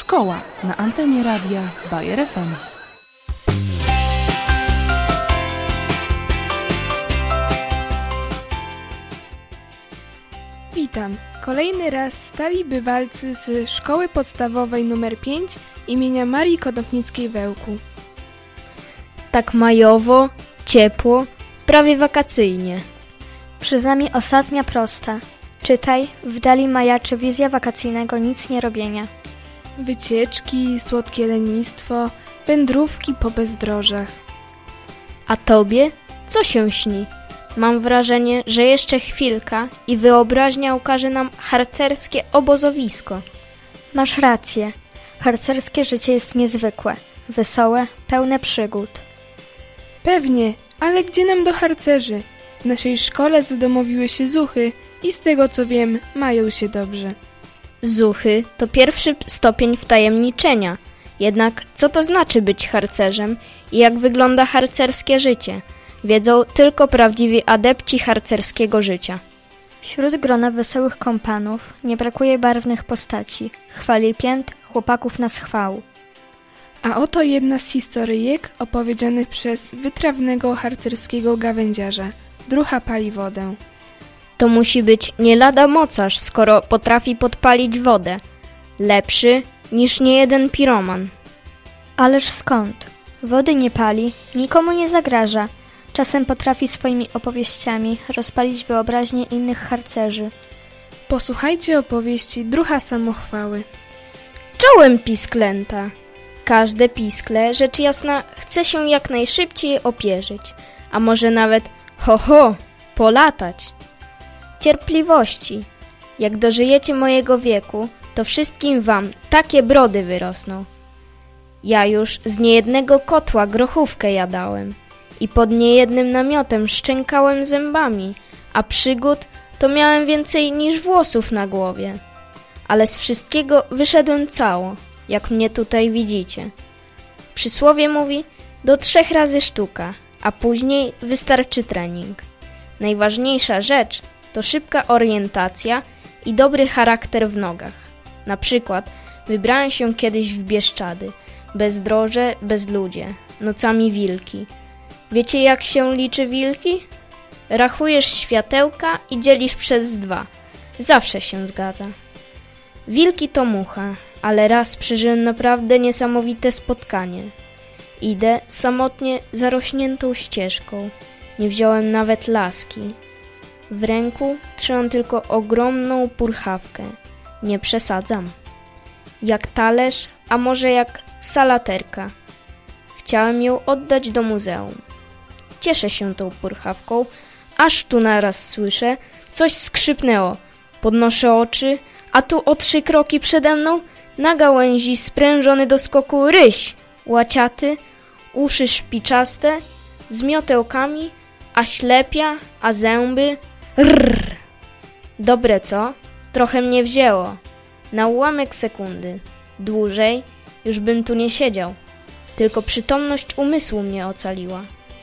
Szkoła na antenie radia Bayer FM. Witam. Kolejny raz stali bywalcy z Szkoły Podstawowej nr 5 imienia Marii Konopnickiej-Wełku. Tak majowo, ciepło, prawie wakacyjnie. Przed nami ostatnia prosta. Czytaj, w dali majaczy wizja wakacyjnego nic nie robienia. Wycieczki, słodkie lenistwo, wędrówki po bezdrożach. A tobie? Co się śni? Mam wrażenie, że jeszcze chwilka i wyobraźnia ukaże nam harcerskie obozowisko. Masz rację. Harcerskie życie jest niezwykłe, wesołe, pełne przygód. Pewnie, ale gdzie nam do harcerzy? W naszej szkole zadomowiły się zuchy i z tego co wiem, mają się dobrze. Zuchy to pierwszy stopień wtajemniczenia. Jednak co to znaczy być harcerzem i jak wygląda harcerskie życie? Wiedzą tylko prawdziwi adepci harcerskiego życia. Wśród grona wesołych kompanów nie brakuje barwnych postaci, chwalipięt, chłopaków na schwał. A oto jedna z historyjek opowiedzianych przez wytrawnego harcerskiego gawędziarza. Drucha pali wodę. To musi być nie lada mocarz, skoro potrafi podpalić wodę. Lepszy niż niejeden piroman. Ależ skąd? Wody nie pali, nikomu nie zagraża. Czasem potrafi swoimi opowieściami rozpalić wyobraźnię innych harcerzy. Posłuchajcie opowieści Drucha Samochwały. Czołem pisklęta! Każde piskle, rzecz jasna, chce się jak najszybciej opierzyć, a może nawet, polatać. Cierpliwości. Jak dożyjecie mojego wieku, to wszystkim wam takie brody wyrosną. Ja już z niejednego kotła grochówkę jadałem i pod niejednym namiotem szczękałem zębami, a przygód to miałem więcej niż włosów na głowie. Ale z wszystkiego wyszedłem cało, jak mnie tutaj widzicie. Przysłowie mówi, do 3 razy sztuka, a później wystarczy trening. Najważniejsza rzecz to szybka orientacja i dobry charakter w nogach. Na przykład wybrałem się kiedyś w Bieszczady, bezdroże, bezludzie, nocami wilki. Wiecie jak się liczy wilki? Rachujesz światełka i dzielisz przez 2. Zawsze się zgadza. Wilki to mucha, ale raz przeżyłem naprawdę niesamowite spotkanie. Idę samotnie zarośniętą ścieżką. Nie wziąłem nawet laski. W ręku trzymam tylko ogromną purchawkę. Nie przesadzam. Jak talerz, a może jak salaterka. Chciałem ją oddać do muzeum. Cieszę się tą purchawką, aż tu naraz słyszę, coś skrzypnęło. Podnoszę oczy, a tu o 3 kroki przede mną na gałęzi sprężony do skoku ryś, łaciaty, uszy szpiczaste, z miotełkami, a ślepia, a zęby. Rrr. Dobre co? Trochę mnie wzięło. Na ułamek sekundy. Dłużej już bym tu nie siedział. Tylko przytomność umysłu mnie ocaliła.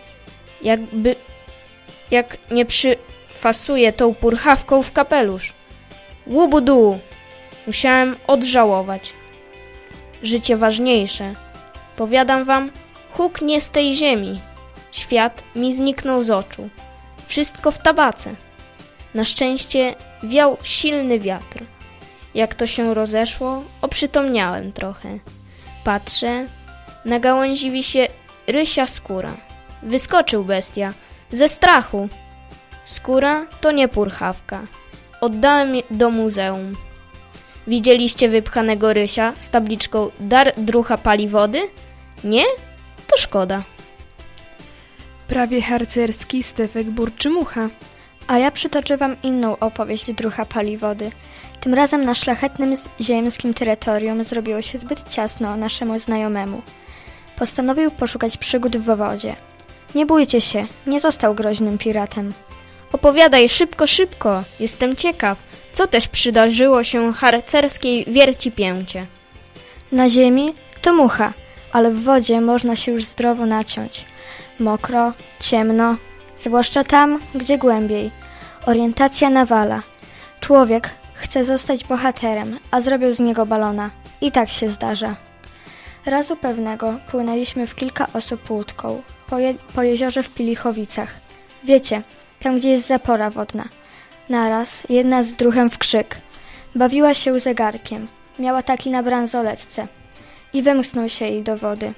Jak nie przyfasuję tą purchawką w kapelusz. Łubudu! Musiałem odżałować. Życie ważniejsze. Powiadam wam, huk nie z tej ziemi. Świat mi zniknął z oczu. Wszystko w tabace. Na szczęście wiał silny wiatr. Jak to się rozeszło, oprzytomniałem trochę. Patrzę, na gałęzi wisi rysia skóra. Wyskoczył bestia, ze strachu. Skóra to nie purchawka. Oddałem je do muzeum. Widzieliście wypchanego rysia z tabliczką Dar Drucha pali wody? Nie? To szkoda. Prawie harcerski Stefek Burczymucha. A ja przytoczę wam inną opowieść Drucha pali wody. Tym razem na szlachetnym ziemskim terytorium zrobiło się zbyt ciasno naszemu znajomemu. Postanowił poszukać przygód w wodzie. Nie bójcie się, nie został groźnym piratem. Opowiadaj szybko, szybko. Jestem ciekaw, co też przydarzyło się harcerskiej wiercipięcie. Na ziemi to mucha, ale w wodzie można się już zdrowo naciąć. Mokro, ciemno, zwłaszcza tam, gdzie głębiej. Orientacja nawala. Człowiek chce zostać bohaterem, a zrobił z niego balona. I tak się zdarza. Razu pewnego płynęliśmy w kilka osób łódką po jeziorze w Pilichowicach. Wiecie, tam gdzie jest zapora wodna. Naraz jedna z druhem w krzyk. Bawiła się zegarkiem. Miała taki na bransoletce. I wymknął się jej do wody.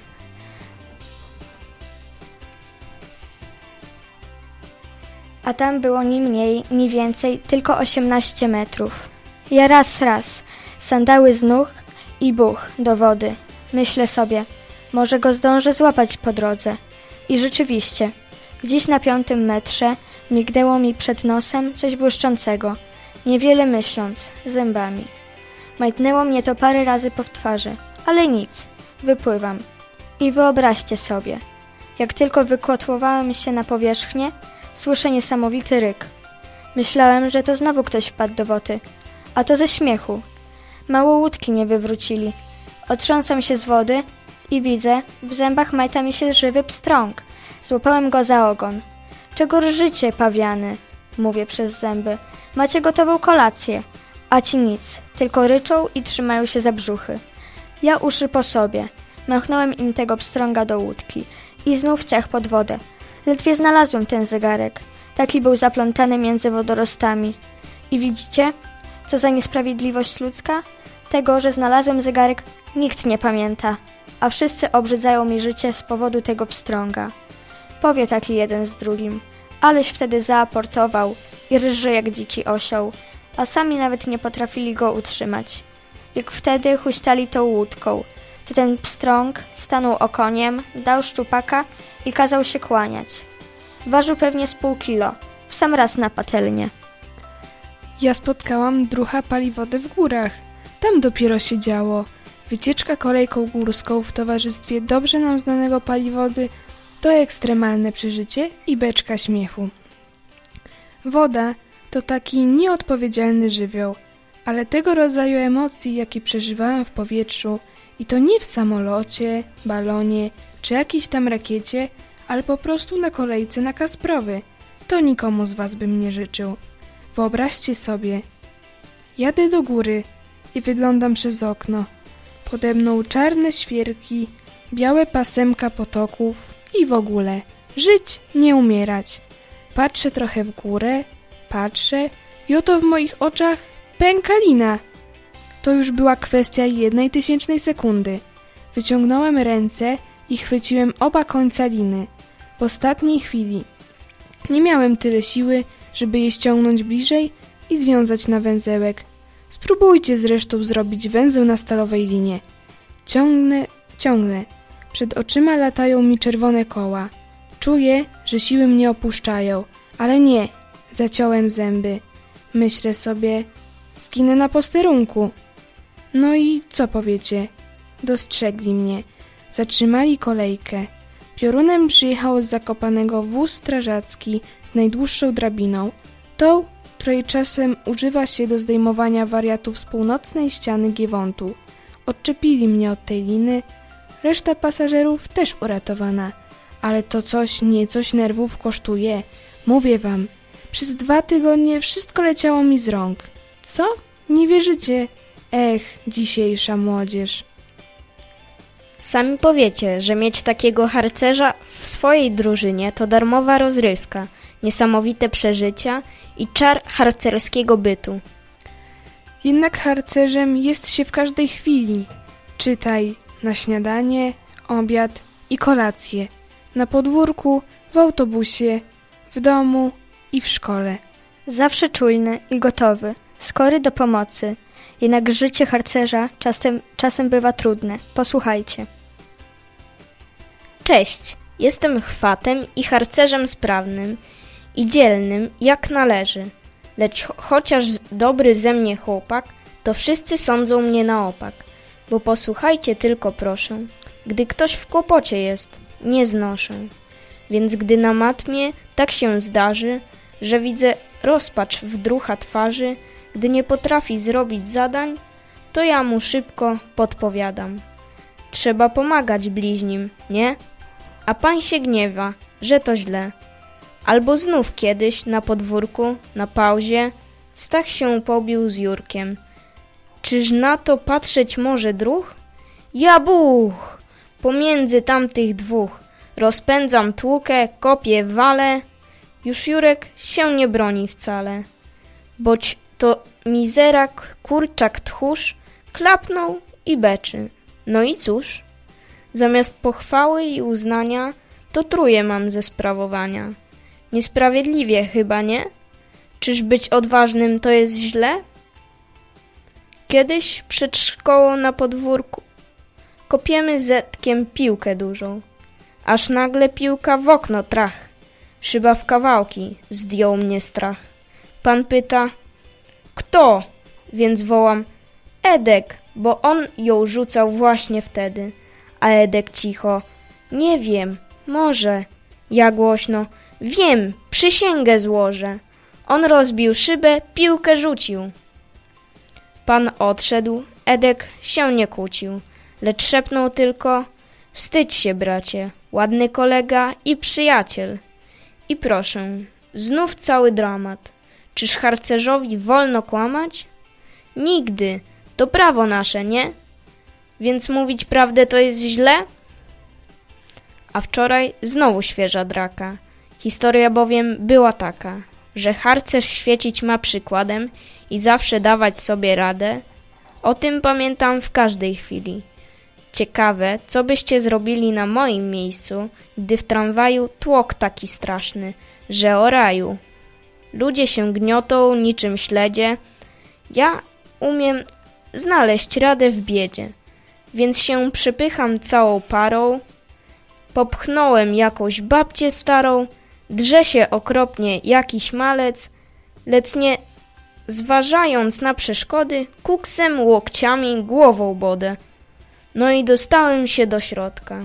A tam było ni mniej, ni więcej, tylko 18 metrów. Ja raz, sandały z nóg i buch do wody. Myślę sobie, może go zdążę złapać po drodze. I rzeczywiście, gdzieś na 5 metrze mignęło mi przed nosem coś błyszczącego, niewiele myśląc, zębami. Majtnęło mnie to parę razy po twarzy, ale nic, wypływam. I wyobraźcie sobie, jak tylko wykotłowałem się na powierzchnię, słyszę niesamowity ryk. Myślałem, że to znowu ktoś wpadł do wody, a to ze śmiechu. Mało łódki nie wywrócili. Otrząsam się z wody i widzę, w zębach majta mi się żywy pstrąg. Złapałem go za ogon. Czego rżycie, pawiany? Mówię przez zęby. Macie gotową kolację. A ci nic, tylko ryczą i trzymają się za brzuchy. Ja uszy po sobie. Machnąłem im tego pstrąga do łódki i znów ciach pod wodę. Ledwie znalazłem ten zegarek. Taki był zaplątany między wodorostami. I widzicie, co za niesprawiedliwość ludzka? Tego, że znalazłem zegarek, nikt nie pamięta, a wszyscy obrzydzają mi życie z powodu tego pstrąga. Powie taki jeden z drugim, aleś wtedy zaaportował i rży jak dziki osioł, a sami nawet nie potrafili go utrzymać. Jak wtedy huśtali tą łódką, to ten pstrąg stanął okoniem, dał szczupaka i kazał się kłaniać. Ważył pewnie z pół kilo, w sam raz na patelnię. Ja spotkałam druha Paliwodę w górach. Tam dopiero się działo. Wycieczka kolejką górską w towarzystwie dobrze nam znanego Paliwody to ekstremalne przeżycie i beczka śmiechu. Woda to taki nieodpowiedzialny żywioł, ale tego rodzaju emocji, jakie przeżywałam w powietrzu, i to nie w samolocie, balonie czy jakiejś tam rakiecie, ale po prostu na kolejce na Kasprowy, to nikomu z was bym nie życzył. Wyobraźcie sobie, jadę do góry i wyglądam przez okno. Pode mną czarne świerki, białe pasemka potoków i w ogóle żyć, nie umierać. Patrzę trochę w górę, patrzę i oto w moich oczach pękalina. To już była kwestia 1/1000 sekundy. Wyciągnąłem ręce i chwyciłem oba końca liny. W ostatniej chwili. Nie miałem tyle siły, żeby je ściągnąć bliżej i związać na węzełek. Spróbujcie zresztą zrobić węzeł na stalowej linie. Ciągnę. Przed oczyma latają mi czerwone koła. Czuję, że siły mnie opuszczają, ale nie. Zaciąłem zęby. Myślę sobie, zginę na posterunku. No i co powiecie? Dostrzegli mnie. Zatrzymali kolejkę. Piorunem przyjechał z Zakopanego wóz strażacki z najdłuższą drabiną. Tą, której czasem używa się do zdejmowania wariatów z północnej ściany Giewontu. Odczepili mnie od tej liny. Reszta pasażerów też uratowana. Ale to coś nerwów kosztuje. Mówię wam, przez 2 tygodnie wszystko leciało mi z rąk. Co? Nie wierzycie? Ech, dzisiejsza młodzież. Sami powiecie, że mieć takiego harcerza w swojej drużynie to darmowa rozrywka, niesamowite przeżycia i czar harcerskiego bytu. Jednak harcerzem jest się w każdej chwili. Czytaj na śniadanie, obiad i kolację. Na podwórku, w autobusie, w domu i w szkole. Zawsze czujny i gotowy, skory do pomocy. Jednak życie harcerza czasem bywa trudne. Posłuchajcie. Cześć, jestem chwatem i harcerzem sprawnym i dzielnym jak należy. Lecz chociaż dobry ze mnie chłopak, to wszyscy sądzą mnie na opak. Bo posłuchajcie tylko proszę, gdy ktoś w kłopocie jest, nie znoszę. Więc gdy na matmie tak się zdarzy, że widzę rozpacz w druha twarzy, gdy nie potrafi zrobić zadań, to ja mu szybko podpowiadam. Trzeba pomagać bliźnim, nie? A pan się gniewa, że to źle. Albo znów kiedyś na podwórku, na pauzie, Stach się pobił z Jurkiem. Czyż na to patrzeć może druh? Ja buch! Pomiędzy tamtych dwóch rozpędzam tłukę, kopię, walę. Już Jurek się nie broni wcale. Boć to mizerak, kurczak, tchórz klapnął i beczy. No i cóż? Zamiast pochwały i uznania to truje mam ze sprawowania. Niesprawiedliwie chyba, nie? Czyż być odważnym to jest źle? Kiedyś przed szkołą na podwórku kopiemy zetkiem piłkę dużą. Aż nagle piłka w okno trach. Szyba w kawałki, zdjął mnie strach. Pan pyta, kto? Więc wołam, Edek, bo on ją rzucał właśnie wtedy. A Edek cicho, nie wiem, może. Ja głośno, wiem, przysięgę złożę. On rozbił szybę, piłkę rzucił. Pan odszedł, Edek się nie kłócił, lecz szepnął tylko, wstydź się, bracie, ładny kolega i przyjaciel. I proszę, znów cały dramat. Czyż harcerzowi wolno kłamać? Nigdy, to prawo nasze, nie? Więc mówić prawdę to jest źle? A wczoraj znowu świeża draka. Historia bowiem była taka, że harcerz świecić ma przykładem i zawsze dawać sobie radę. O tym pamiętam w każdej chwili. Ciekawe, co byście zrobili na moim miejscu, gdy w tramwaju tłok taki straszny, że o raju. Ludzie się gniotą niczym śledzie. Ja umiem znaleźć radę w biedzie, więc się przypycham całą parą. Popchnąłem jakąś babcię starą, drze się okropnie jakiś malec, lecz nie zważając na przeszkody, kuksem, łokciami, głową bodę. No i dostałem się do środka.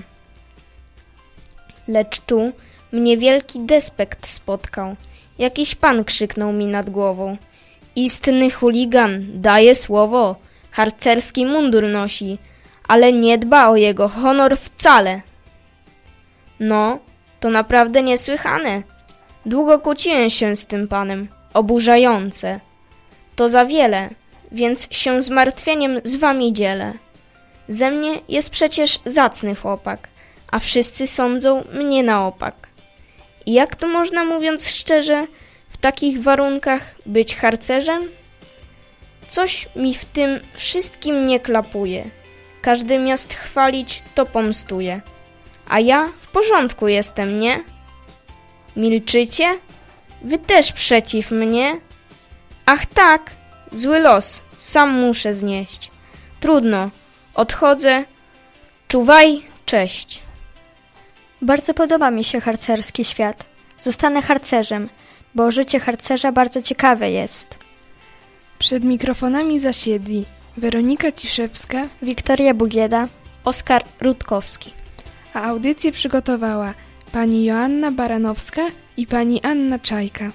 Lecz tu mnie wielki despekt spotkał. Jakiś pan krzyknął mi nad głową. Istny chuligan, daje słowo, harcerski mundur nosi, ale nie dba o jego honor wcale. No, to naprawdę niesłychane. Długo kłóciłem się z tym panem, oburzające. To za wiele, więc się zmartwieniem z wami dzielę. Ze mnie jest przecież zacny chłopak, a wszyscy sądzą mnie na opak. I jak to można, mówiąc szczerze, w takich warunkach być harcerzem? Coś mi w tym wszystkim nie klapuje. Każdy miast chwalić to pomstuje. A ja w porządku jestem, nie? Milczycie? Wy też przeciw mnie? Ach tak, zły los, sam muszę znieść. Trudno, odchodzę. Czuwaj, cześć. Bardzo podoba mi się harcerski świat. Zostanę harcerzem, bo życie harcerza bardzo ciekawe jest. Przed mikrofonami zasiedli Weronika Ciszewska, Wiktoria Bugieda, Oskar Rutkowski. a audycję przygotowała pani Joanna Baranowska i pani Anna Czajka.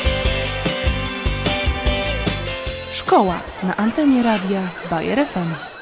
Szkoła na antenie radia Bayer FM.